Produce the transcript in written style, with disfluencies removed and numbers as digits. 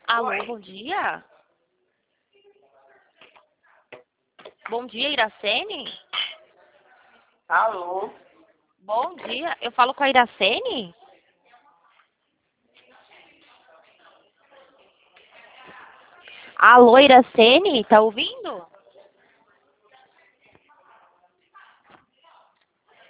Alô, Oi. bom dia. Bom dia, Iracene. Alô? Bom dia. Eu falo com a Iracene? Alô, Iracene, tá ouvindo?